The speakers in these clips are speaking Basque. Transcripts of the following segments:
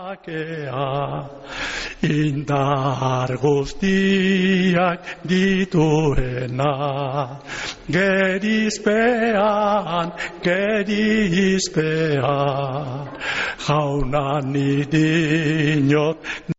Indar guztiak dituena, gerizpean, jauna nidinot.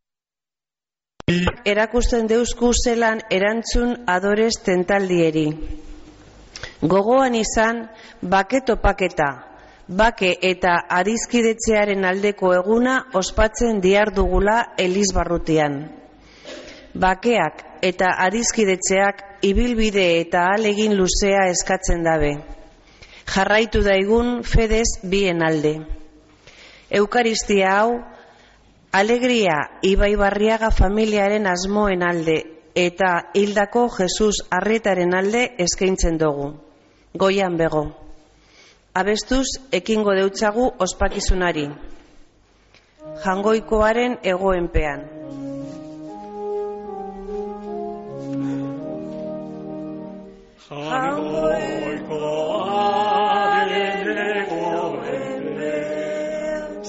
Erakusten deusku zelan erantzun adorez tentaldieri. Gogoan izan, bake topaketa. Bake eta adizkidetzearen aldeko eguna ospatzen diardugula Elizbarrutian. Bakeak eta adizkidetzeak ibilbide eta ahalegin luzea eskatzen dabe. Jarraitu daigun fedez bien alde. Eukaristia hau, alegria Ibaibarriaga familiaren asmoen alde eta hildako Jesus Arrietaren alde eskaintzen dugu. Goian bego. Abestuz ekingo deutzagu ospakizunari. Jangoikoaren egoenpean. Jangoikoaren egoenpean,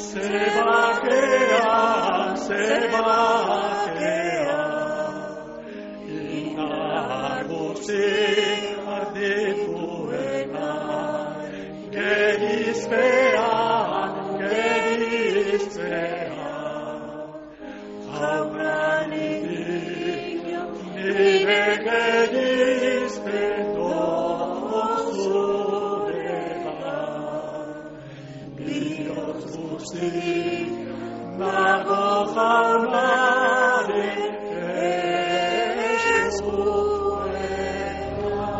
zebakea, indar guztiak dituena, gerizpean, jauna nidinot, nire gerizpen dozudela, bihotz guztik nago jaunaren eskuena.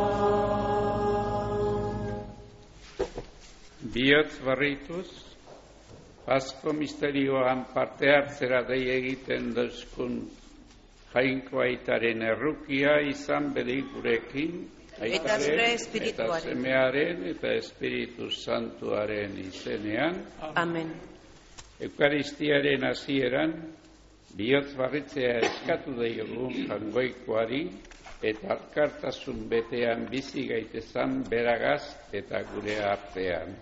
Bihotz barrituz, Pasko misterioan parte hartzera dei egiten duzkun Jainko Aitaren errukia izan bedi gurekin, Aitaren eta Semearen eta Espiritu Santuaren izenean. Amen. Eukaristiaren hasieran, bihotz barritzea eskatu diogu Jangoikoari eta alkartasun betean bizi gaitezan beragaz eta gure artean.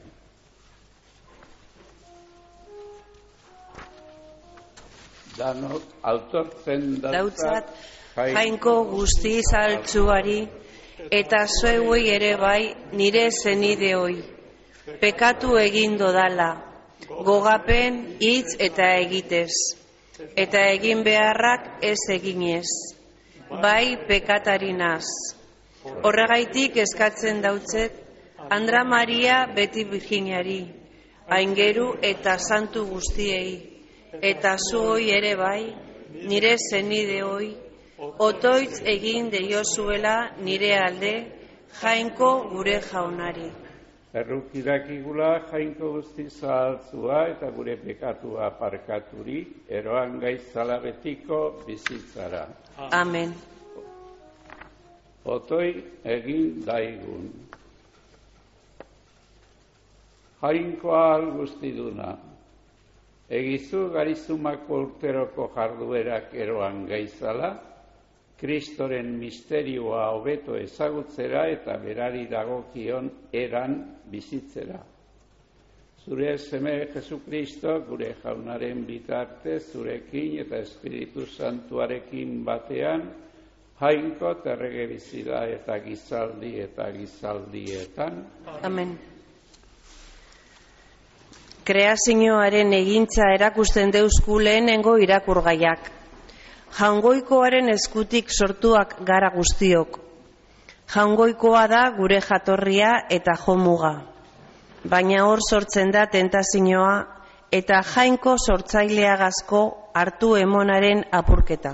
Danok autortzen dautzat Jainko guzti zaltzuari eta zuei ere bai nire zenideoi. Pekatu egin dodala, gogapen hitz eta egitez, eta egin beharrak ez eginez, bai pekatarinaz. Horregaitik eskatzen dautzet, Andra Maria beti Virginiari, aingeru eta santu guztiei, eta zuoi ere bai, nire zenideoi, otoitz egin deiozuela nire alde, Jainko gure jaunari. Errukidakigula Jainko guzti zahaltzua eta gure pekatua parkaturi, eroan gaitzala betiko bizitzara. Amen. Otoi egin daigun. Jainkoa ahal guztiduna. Egizu garizumako urteroko jarduerak eroan gaitzala, Kristoren misterioa hobeto ezagutzera eta berari dagokion eran bizitzera. Zure seme Jesukristo, gure jaunaren bitartez, zurekin eta Espiritu Santuarekin batean, Jainko terrege bizida eta gizaldi eta gizaldietan. Amen. Kreazioaren egintza erakusten deusku lehenengo irakurgaiak. Jangoikoaren eskutik sortuak gara guztiok. Jangoikoa da gure jatorria eta jomuga. Baina hor sortzen da tentazioa eta Jainko sortzaileagazko hartu emonaren apurketa.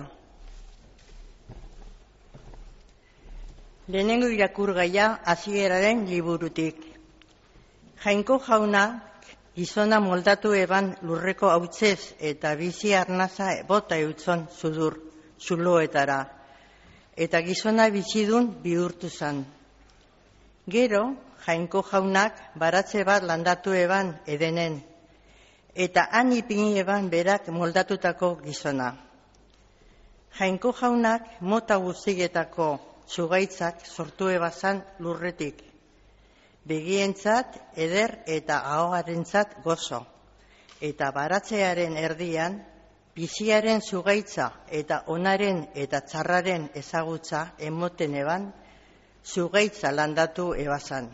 Lehenengo irakurgaia hasieraren liburutik. Jainko jauna gizona moldatu eban lurreko hautzez eta bizi arnaza bota eutzon zuloetara. Eta gizona bizidun bihurtu zan. Gero, Jainko jaunak baratze bat landatu eban edenen. Eta han ipini eban berak moldatutako gizona. Jainko jaunak mota guztietako zugaitzak sortu ebazan lurretik. Begientzat, eder eta ahogarentzat gozo. eta baratzearen erdian, biziaren zugaitza eta onaren eta txarraren ezagutza emoten eban, zugaitza landatu ebazan.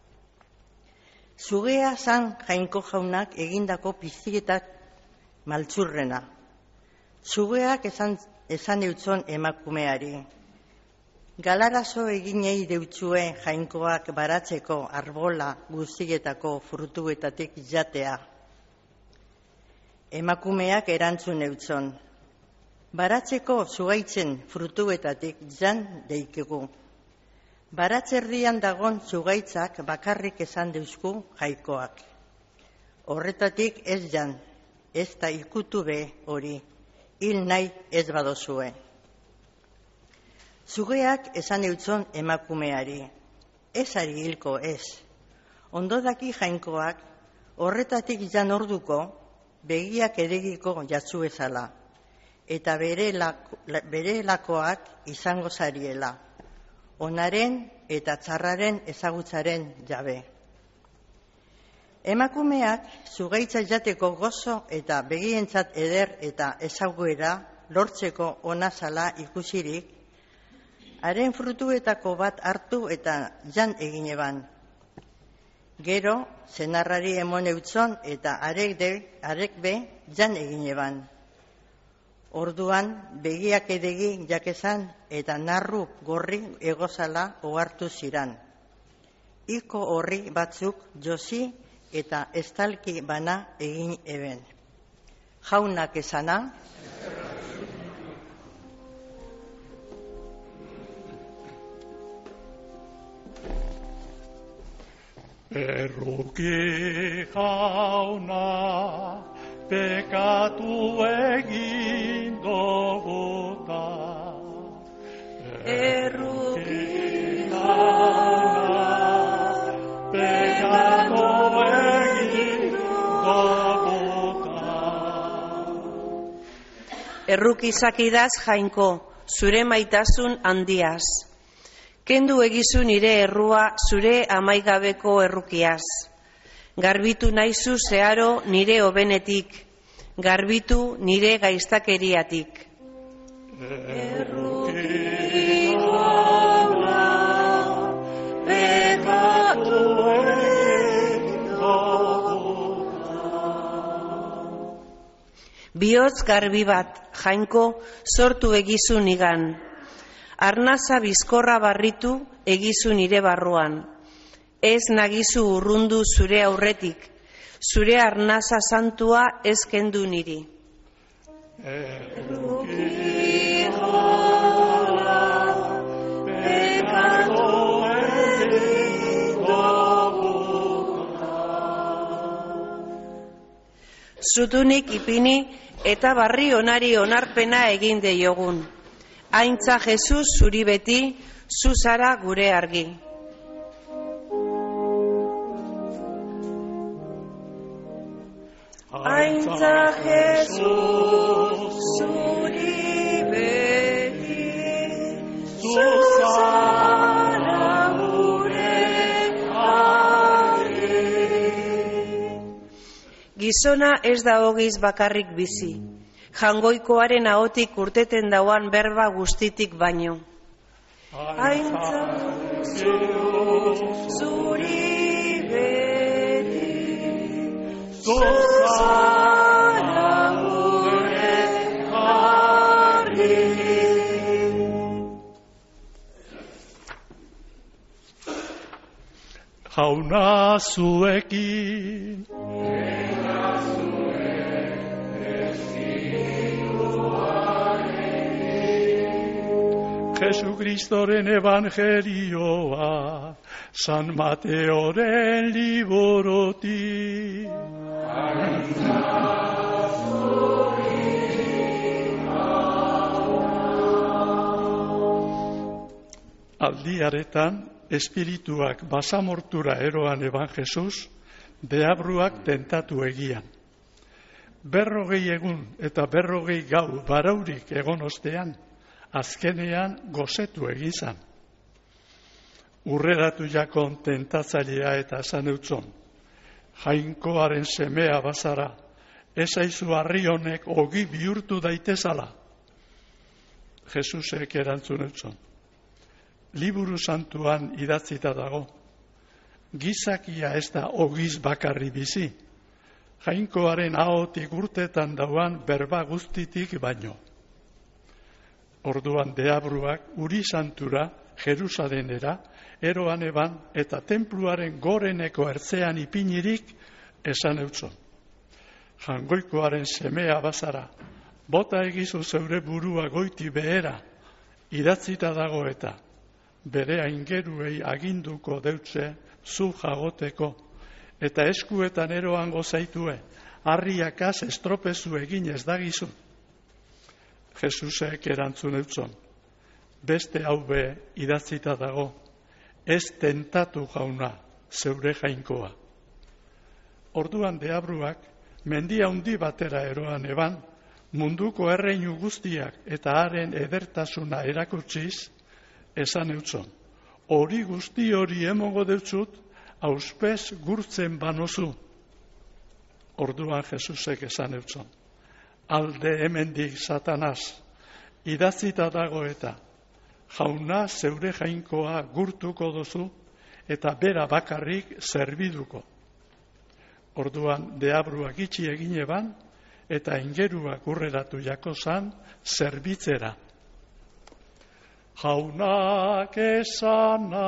Zugea zan Jainko jaunak egindako piztietak maltzurrena. Zugeak esan eutzon emakumeari. Galarazo eginei deutzue Jainkoak baratzeko arbola guztietako frutuetatik jatea. Emakumeak erantzun eutzon. Baratzeko zugaitzen frutuetatik jan deikegu. Baratzerdian dagon zugaitzak bakarrik esan deuzku Jainkoak. Horretatik ez jan, ez da ikutu be hori, hil nahi ez badozue. Zugeak esan eutzon emakumeari, ez ari hilko ez. Ondodaki Jainkoak, horretatik jan orduko, begiak edegiko jatzu ezala, eta bere lakoak izango zariela, onaren eta txarraren ezagutzaren jabe. Emakumeak zugaitza jateko gozo eta begientzat eder eta ezaguera lortzeko ona zala ikusirik, haren frutuetako bat hartu eta jan egin eban. Gero, senarrari emon eutzon eta arek be jan egin eban. Orduan, begiak edegi jakezan eta narru gorri egozala ohartu ziran. Iko horri batzuk josi eta estalki bana egin eben. Jaunak esana, Erruki jauna, pekatu egin doguta. Erruki jauna, pekatu egin doguta. Erruki zakidaz Jainko, zure maitasun handiaz. Kendu egizu nire errua zure amaigabeko errukiaz. Garbitu naizu zeharo nire obenetik, garbitu nire gaiztakeriatik. Erruki jauna, pekatu egin doguta. Bihotz garbi bat, Jainko, sortu egizu nigan. Arnaza bizkorra barritu egizu nire barruan. Ez nagizu urrundu zure aurretik, zure arnaza santua ez kendu niri. Erruki jauna, pekatu egin doguta. Zutunik ipini eta barri onari onarpena egin deiogun. Aintza Jesus zuri beti, zu zara gure argi. Aintza Jesus zuri beti, zu zara gure argi. Gizona ez da ogiz bakarrik bizi. Jangoikoaren ahotik urteten dauan berba guztitik baino. Aintza zuri beti, zu zara gure argi. Jauna zuekin, Jesukristoren evangelioa, San Mateoren liburutik. Aldiaretan, espirituak basamortura eroan eban Jesus, deabruak tentatu egian. 40 egun eta 40 gau baraurik egon ostean, azkenean gozetu egizan. Urreratu jakon tentatzailea eta esan eutzon, Jainkoaren semea bazara, Ez aizu harri honek ogi bihurtu daitezala. Jesusek erantzun eutson. Liburu santuan idatzita dago. Gizakia ez da ogiz bakarri bizi. Jainkoaren ahotik urtetan dauan berba guztitik baino. Orduan deabruak uri santura, Jerusalenera, eroan eban eta tenpluaren goreneko ertzean ipinirik esan eutson. Jangoikoaren semea bazara, bota egizu zeure burua goiti behera, idatzita dago eta bere aingeruei aginduko deutze zu jagoteko, eta eskuetan eroango zaitue, harriakaz estropezu egin ez dagizu. Jesusek erantzun eutson, beste hau be idatzita dago, ez tentatu jauna zeure jainkoa. Orduan deabruak mendia handi batera eroan eban, munduko erreinu guztiak eta haren edertasuna erakutsiz, esan eutson, hori guzti hori emongo deutzut, auspez gurtzen banozu. Orduan Jesusek esan eutson, alde hemendik Satanaz, idatzita dago eta, jauna zeure jainkoa gurtuko dozu, eta bera bakarrik zerbiduko. Orduan deabruak itxi egin eban, eta ingeruak urreratu jako zan zerbitzera. Jaunak esana.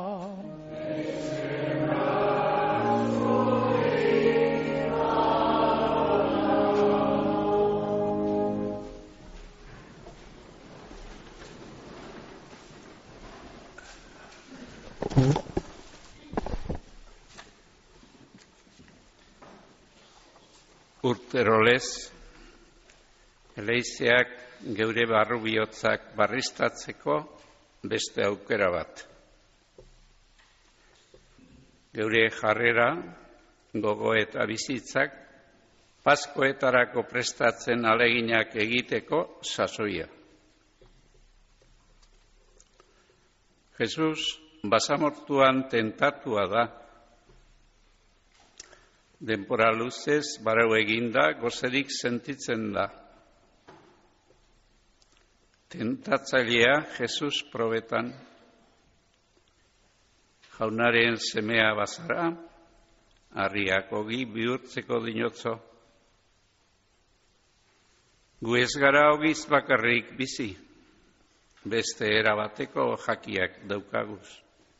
Urterolez, eleizeak geure barru bihotzak barriztatzeko beste aukera bat. Geure jarrera, gogo eta bizitzak, Paskoetarako prestatzen aleginak egiteko sasoia. Jesus basamortuan tentatua da. Denbora luzez barau eginda gozerik sentitzen da. Tentatzailea Jesus probetan. Jaunaren semea bazara, harriak ogi bihurtzeko dinotzo. Gu ez gara ogiz bakarrik bizi, beste erabateko jakiak daukaguz.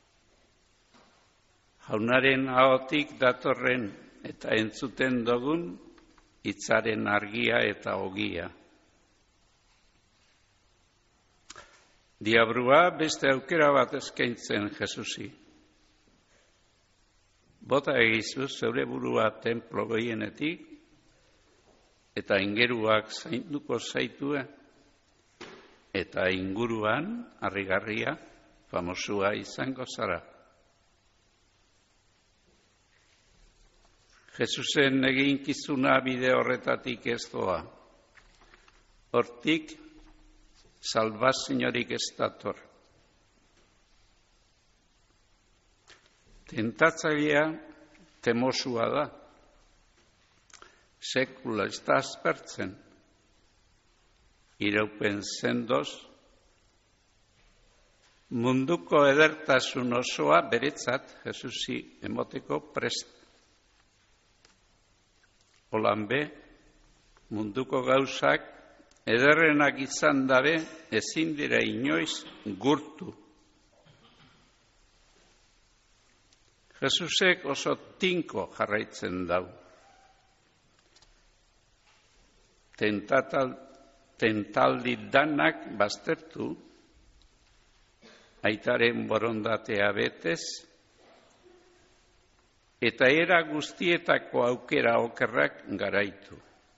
Jaunaren ahotik datorren eta entzuten dugun hitzaren argia eta ogia. Diabrua beste aukera bat eskaintzen Jesusi. Bota egizu zeure burua tenplo goienetik eta ingeruak zainduko zaitue eta inguruan harrigarria famosua izango zara. Jesusen eginkizuna bide horretatik ez doa. Hortik, salbaziorik ez dator. Tentatzailea temosua da. Sekula ez da aspertzen. Iraupen sendoz, munduko edertasun osoa beretzat Jesusi emoteko prest. Holan be, munduko gauzak ederrenak izan dabe ezin dira inoiz gurtu. Jesusek oso tinko jarraitzen dau. Tentaldi danak baztertu, aitaren borondatea betez, eta era guztietako aukera okerrak garaitu.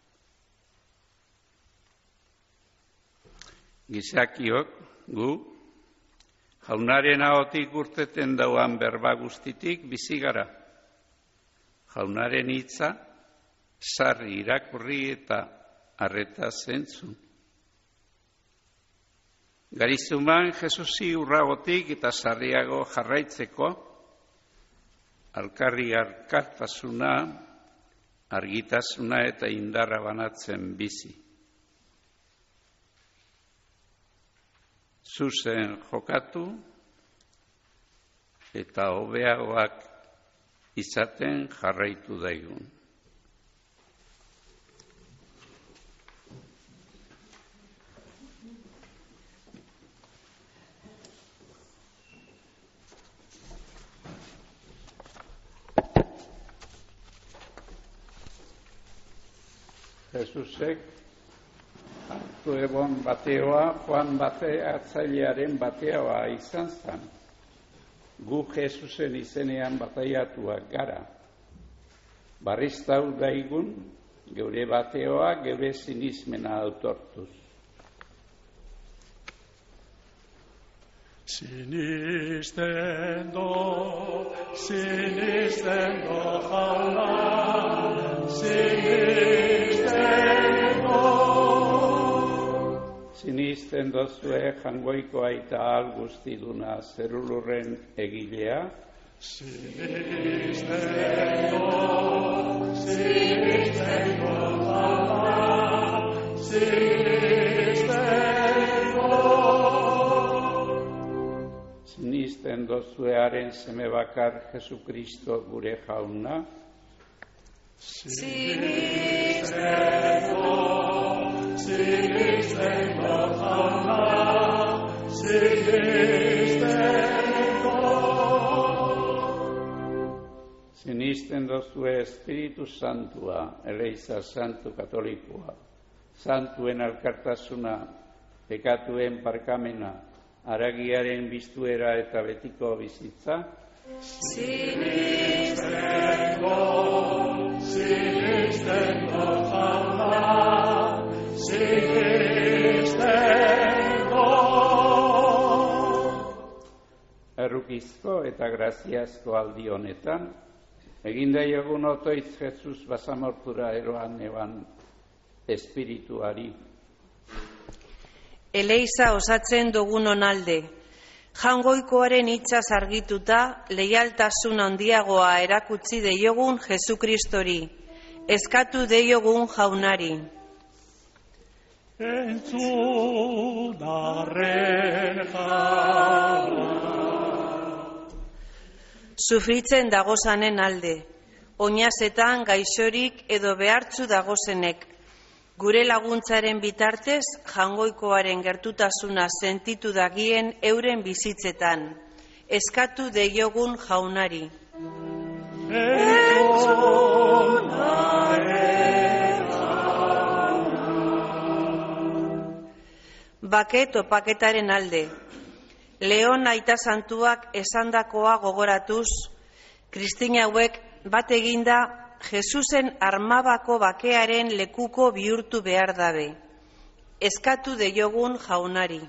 Gizakiok, gu, jaunaren ahotik urteten dauan berba guztitik bizi gara. Jaunaren hitza, sarri irakurri eta arreta zentzun. Garizuman Jesusi urragotik eta sarriago jarraitzeko, alkarri alkartasuna argitasuna eta indarra banatzen bizi. Zuzen jokatu eta hobeagoak izaten jarraitu daigun. Jesusek hartu ebon bateoa, Joan atzailearen bateoa izan zen. Gu Jesusen izenean bataiatuak gara. Barriztau daigun, geure bateoa, geure sinismena autortuz. Sinisten do jauna, Sinisten dozue jangoiko aita ahal guztiduna zerulurren egilea. Sinisten do jauna, Sinisten dozuearen seme bakar Jesukristo gure jauna. Sinisten do jauna, Sinisten dozue Espiritu Santua, Eleiza Santu Katolikoa, Santuen alkartasuna, pekatuen parkamena, haragiaren biztuera eta betiko bizitza. Sinisten do jauna, Errukizko eta graziazko aldi honetan, egindaiogun otoitz Jesus basamortura eroan eban espirituari. Eleiza osatzen dugunon alde, jangoikoaren hitzaz argituta, leialtasun handiagoa erakutsi deiogun Jesukristori, eskatu deiogun jaunari. Entzunarren jauna. Sufritzen dagozanen alde, oinazetan gaixorik edo behartzu dagozenek, gure laguntzaren bitartez jangoikoaren gertutasuna sentitu dagien euren bizitzetan, eskatu deiogun jaunari. Bake topaketaren alde, Leon aita santuak esandakoa gogoratuz, Kristina hauek bat eginda Jesusen armabako bakearen lekuko bihurtu behar dabe. Eskatu deiogun jaunari.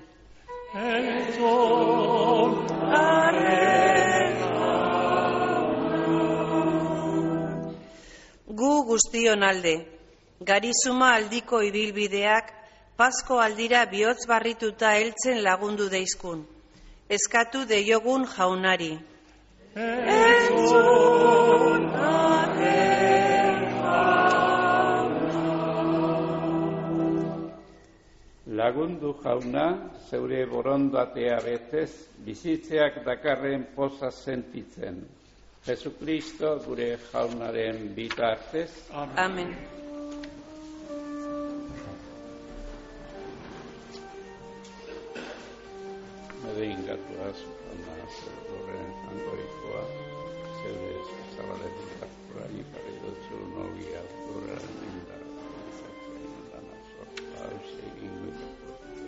Gu guztion alde, garizuma aldiko ibilbideak Pasko aldira bihotz barrituta heltzen lagundu deizkun. Eskatu deiogun jaunari. Lagundu jauna, zeure borondatea betez, bizitzeak dakarren poza sentitzen. Jesukristo gure jaunaren bitartez. Amen. Medeingatua zutana horren angoikoa, zeure zabaletik hartura ikarri dutzu nogia horren indara izatzen dana sortua hauze inguitako.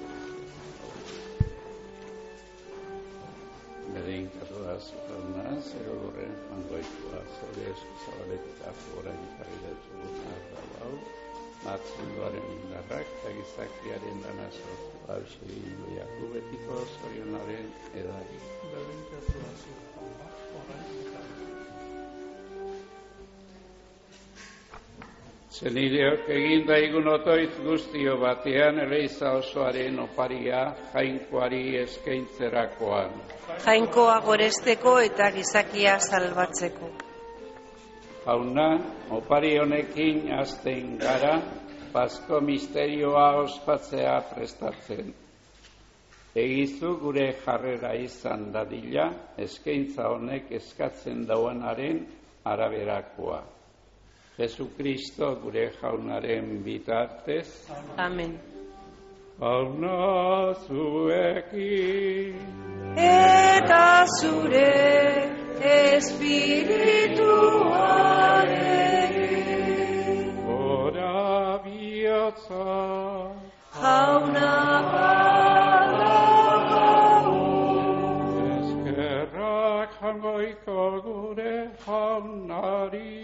Medeingatua zutana zeure horren angoikoa, zeure zabaletik hartura ikarri dutzu hau, matzindoaren indarrak eta gizakiaren dana sortu hauze ingoiako betiko zorionaren edari. Zenideok egin daigun otoitz guztio batean Eleiza osoaren oparia jainkoari eskaintzerakoan. Jainkoa goresteko eta gizakia salbatzeko. Jauna, opari honekin hasten gara, Pasko misterioa ospatzea prestatzen. Egizu gure jarrera izan dadila, eskaintza honek eskatzen dauanaren araberakoa. Jesukristo gure jaunaren bitartez. Amen. Jauna zuekin. Eta zure espirituarekin. Gora bihotza. Jauna jangoiko gure jaunari.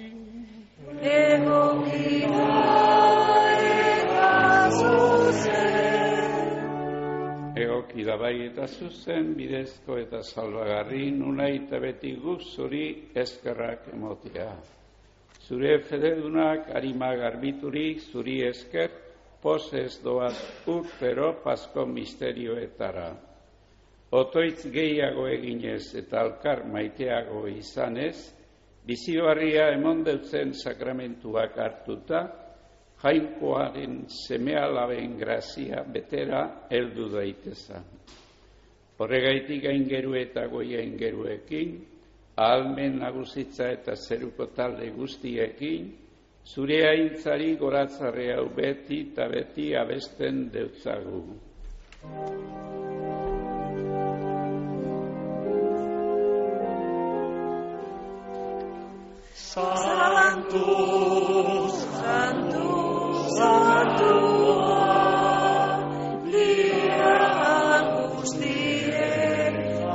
Egokia eta zuzen. Egoki da bai eta zuzen, bidezko eta salbagarri, nunai eta beti guk zuri eskerrak emotea. Zure fededunak arima garbiturik, zuri esker, pozez doaz urtero Pasko misterioetara. Otoitz gehiago eginez eta alkar maiteago izanez, bizibarria emon deutzen sakramentuak hartuta, jainkoaren semealaben grazia betera heldu daitezan. Horregaitik gaingeru eta goiaingeruekin, ahalmen nagusitza eta zeruko talde guztiekin, zure aintzari goratzarre hau beti eta beti abesten deutzagu. Sanctus, Sanctus, Sanctus, Lia angustien,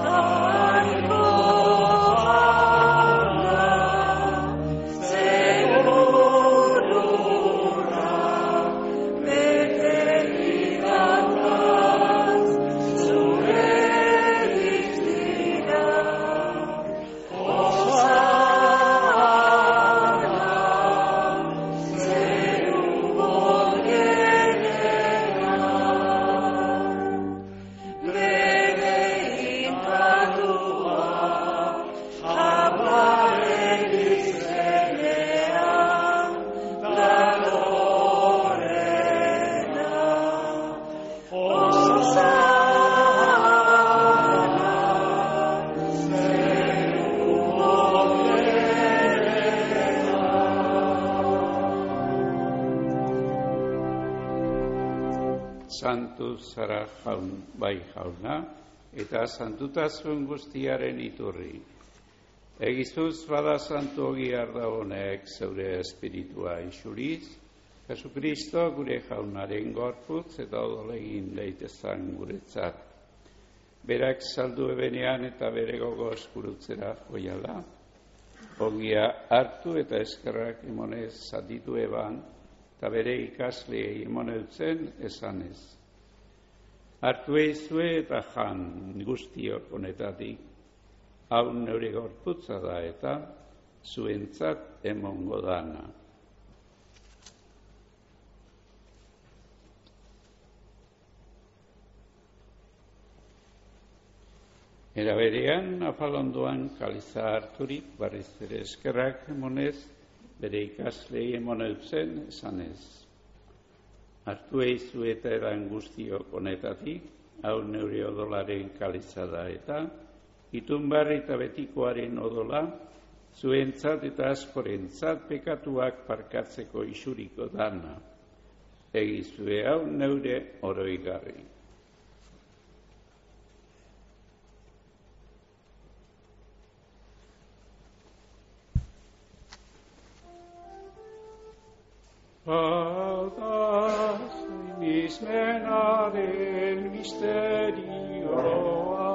Santu zara bai jauna, eta santutasun guztiaren iturri. Egizuz bada santu ogiar da honek zeure espiritua isuriz, Jesukristo gure jaunaren gorputz eta odolegin daitezan guretzat. Berak saldu ebenean eta bere gogoz gurutzera oiala, ogia hartu eta eskerrak emonez zatitu eban, eta bere ikasleei emoneutzen esanez. Hartu eizue eta jan guztiok honetatik, hau neure gorputza da eta zuentzat emongo dana. Era berean, afalondoan kaliza harturik, barriz ere eskerrak emonez, bere ikaslei emoneutzen esanez. Hartu eizu eta edan guztiok honetatik, hau neure odolaren kaliza da eta, itun barri eta betikoaren odola, zuentzat eta askorentzat pekatuak parkatzeko isuriko dana. Egizue hau neure oroigarri. Hau mismenaren misterioa.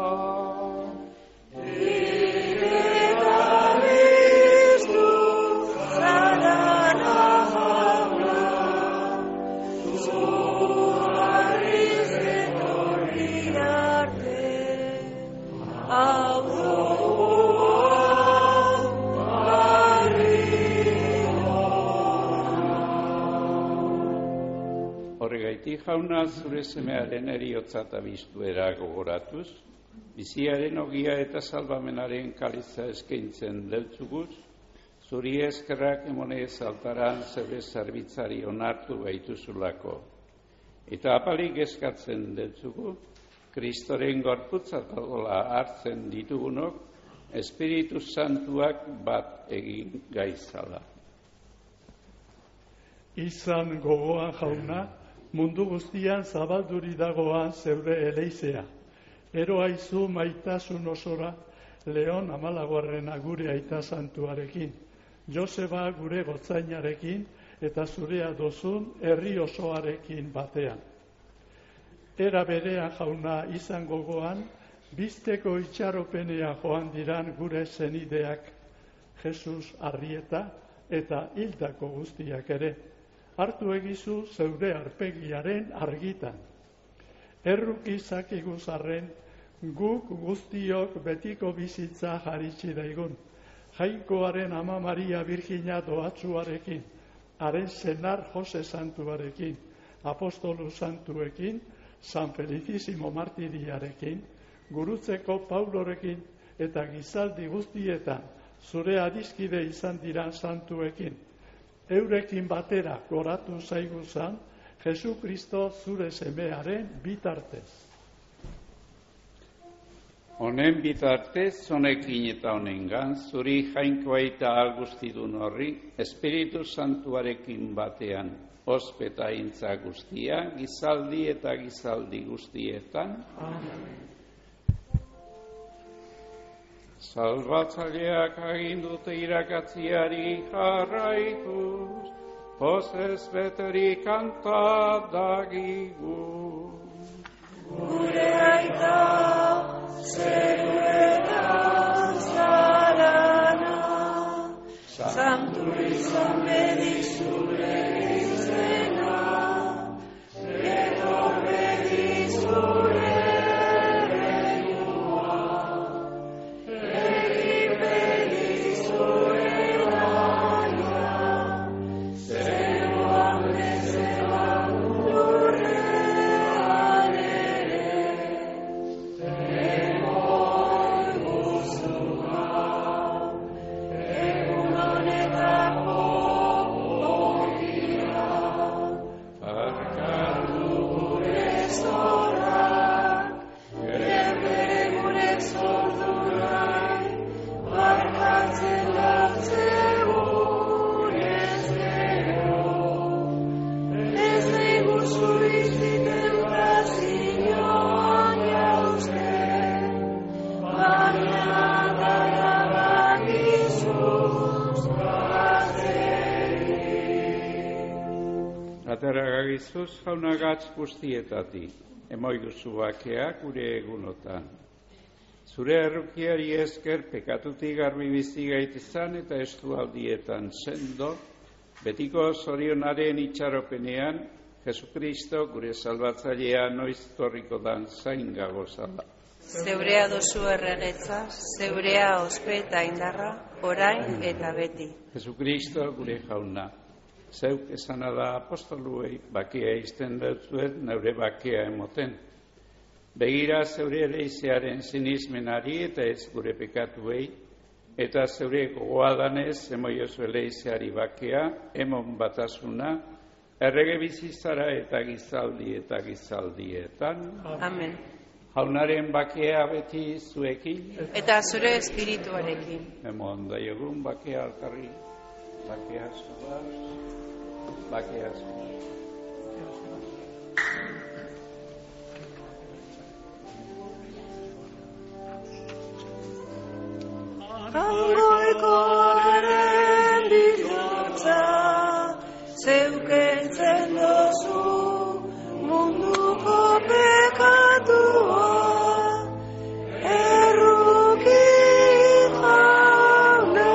Eta Kristu zarana jauna, zuharriz etorri arte, hau Horregaitik jauna zure semearen eriotza eta biztuera gogoratuz, biziaren ogia eta salbamenaren kaliza eskaintzen deltzuguz, Zuri eskerrak emonez altaran zeure zerbitzari onartu gaituzulako. Eta apalik eskatzen dutzugu, Kristoren gorputzatola hartzen ditugunok, Espiritu Santuak bat egin gaizala. Izan gogoan jauna, mundu guztian zabalduri dagoan zeure eleizea. Ero aizu maitasun osora, Leon Amalagoarrena gure aita santuarekin, Joseba gure gotzainarekin, eta zurea dozun herri osoarekin batean. Era berean jauna izan gogoan, bizteko itxaropenea joan diran gure zenideak, Jesus Arrieta eta hildako guztiak ere, hartu egizu zeure arpegiaren argitan. Erruki zakiguzarren, guk guztiok betiko bizitza jaritsi daigun, Jainkoaren Ama Maria Virgina doatzuarekin, haren senar Jose Santuarekin, apostolu santuekin, San Felicissimo Martiriarekin, gurutzeko Paulorekin eta gizaldi guztietan zure adiskide izan diran santuekin. Eurekin batera goratu zaiguzan, Jesu Kristo zure semearen bitartez. Honen bitartez, honekin eta honengan, zuri jainkoa eta algustidun horri, Espiritu Santuarekin batean, ospeta intza guztia, gizaldi eta gizaldi guztietan. Amen. Salbatzaileak agindute irakatziari jarraituz, pozez beterik kanta dagigu. Gure aita, zeruetan zarana, santu izan bedik zure izena, edo bedik zure renua, egin bedik zure laia, zeruan bezean lurrean ere, emoi guztua, egun honetako ogia, barkatu gure zorrak, ebe gure zordurak, barkatzen datzegun ez gero, ez dugu zuriziten tazioan jauzten, baina darabakizuz Atera gagizuz jaunagatz guztietatik, emoi duzu bakea gure egunotan. Zure errukiari esker pekatutik garbi bizi gaitizan eta estualdietan sendo, betiko zorionaren itxaropenean, Jesukristo gure salbatzailea noiz torriko dan zain gagozala. Zeurea dozu erregetza, zeurea ospe eta indarra, orain eta beti. Jesukristo gure jauna, zeuk esana da apostoluei bakea izten dutzuet neure bakea emoten. Begira zeure eleizearen sinismenari eta ez gure pekatuei, eta zeure gogoadanez emoiozu eleizeari bakea, emon batasuna, errege bizizara eta gizaldietan. Amen. Jaunaren bakea beti zuekin, Eta zure espirituarekin. emon daiogun bakea alkarri, bakea zuaz, bakea zuaz. Jainkoaren bihotza, zeukentzen dozu munduko pekatua, erruki jauna.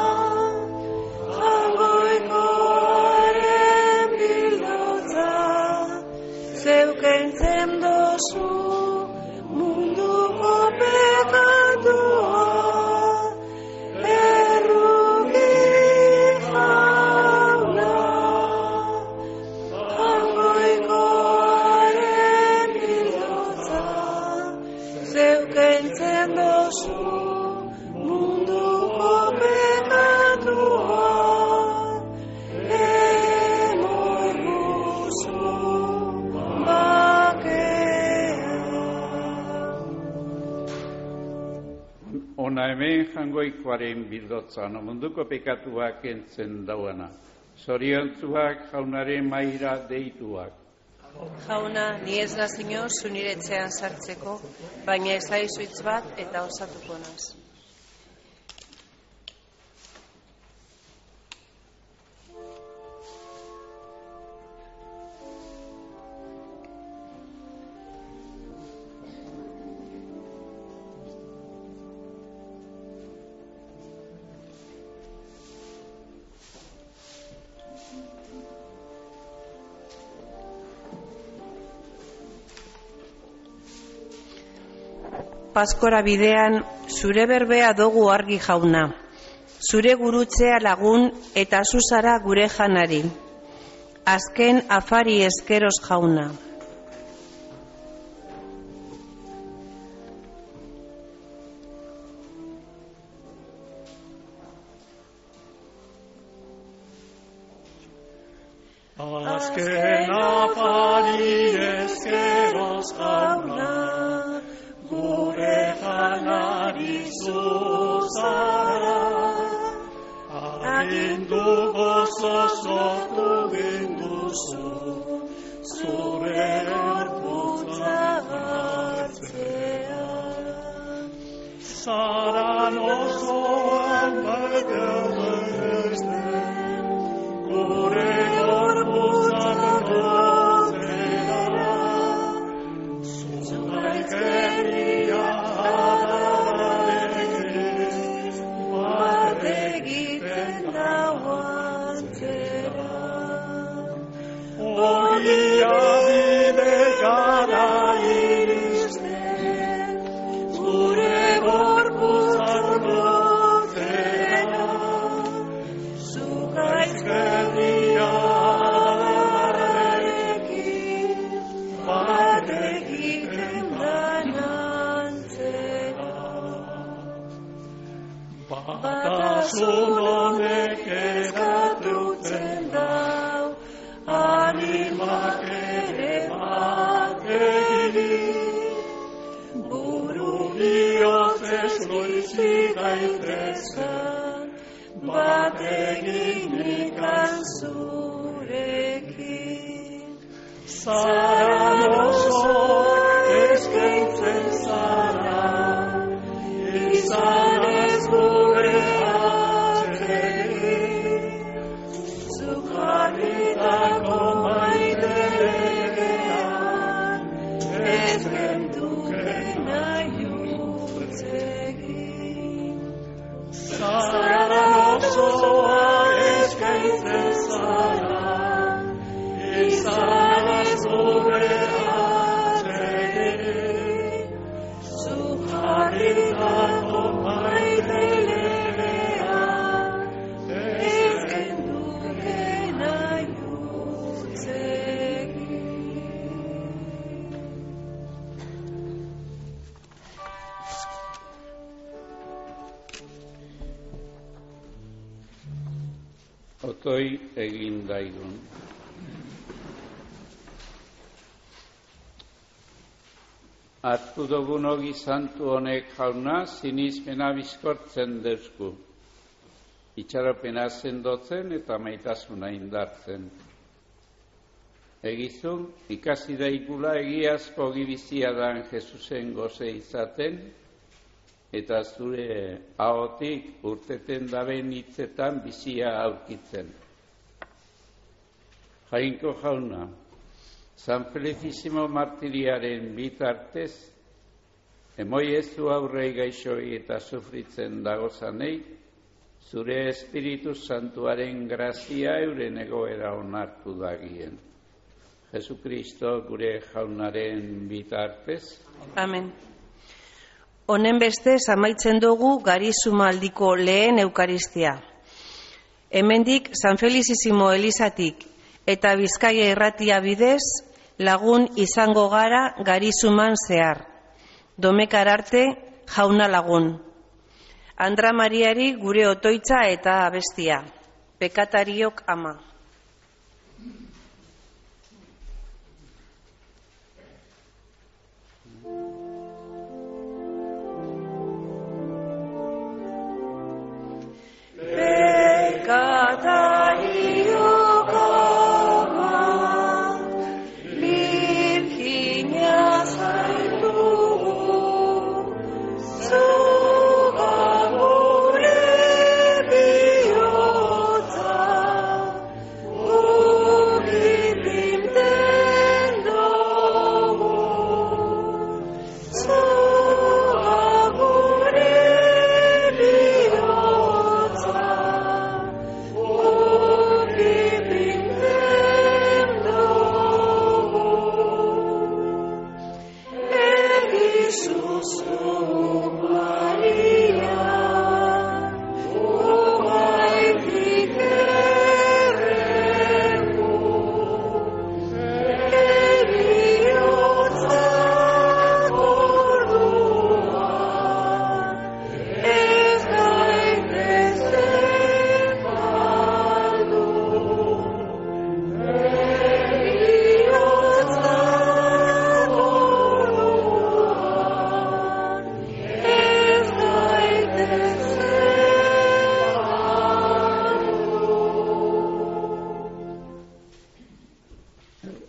Jainkoaren bihotza, zeukentzen dozu munduko pekatua, munduko pekatua. jauna hemen Jangoikoaren bildotzan, munduko pekatuak entzen dauana. Zoriontzuak jaunaren maira deituak. Jauna, ni ez naz inor zuniretzean sartzeko, baina ez aizuitz bat eta osatuko naz. Paskora bidean, zure berbea dugu argi jauna, zure gurutzea lagun eta zuzara gure janari, azken afari eskeroz jauna. Azken afari eskeroz jauna, gure janari zuzara, agindu gozo sortu ginduzu, zure gorputza hartzea. Zaran osoan baita gure gorputza hartzea, zugaikerria Ogia bide gara iristen, gure gorputzak lotzera, zugaizkerria adarekin, bat egiten danantzera. Batasun honek edatutzen dau, animak ere bat egin, buru bihotzez goizi daitezen, bat egin ikan zurekin. Zaran oso eskaintzen zara, izan ez gure atzegin, zukarritako maidegean, ez genduke nahi utzegin. Zaran osoa eskaintzen zara, izan ez gure atzegin, zukarritako maidegean, ez genduke nahi utzegin. Otoi egin daigun. Hartu dugun ogi santu honek jauna, sinizmena bizkortzen deusku. Itxaropena sendotzen eta maitasuna indartzen. Egizun, ikasi daigula egiazko gibizia dan Jesusen goze izaten, eta zure ahotik urteten daben hitzetan bizia aurkitzen. Jainko jauna, San Felicissimo martiriaren bitartez, emoiezu aurrei gaixoi eta sufritzen dagozanei, zure Espiritu Santuaren grazia euren egoera onartu dagien. Jesukristo gure jaunaren bitartez. Amen. Honen bestez amaitzen dugu Garizumaldiko lehen eukaristia. Hemendik San Felicissimo elizatik eta Bizkaia irratia bidez lagun izango gara Garizuman zehar. Domekar arte jauna lagun. Andra Mariari gure otoitza eta abestia. Pekatariok ama.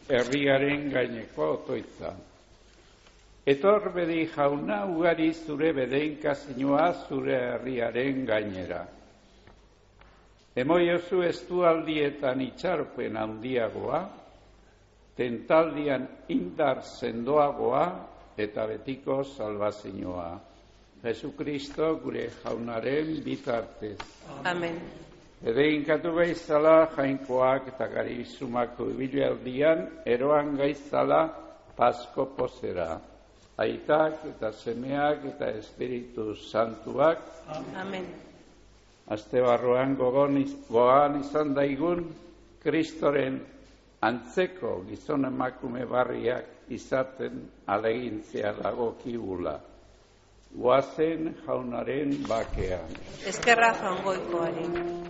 herriaren gaineko otoitza. Etor bedi jauna ugari zure bedeinkazinoa zure herriaren gainera. Emoiozu estualdietan itxarpen handiagoa, tentaldian indar sendoagoa eta betiko salbazioa. Jesukristo gure jaunaren bitartez. Amen. Bedeinkatu gaizala jainkoak eta garizumako ibilaldian eroan gaizala Pasko pozera. Aitak eta semeak eta Espiritu Santuak. Amen. Astebarroan gogoan izan daigun Kristoren antzeko gizon emakume barriak izaten alegintzea dagokigula. Goazen jaunaren bakean. Eskerra jaungoikoari.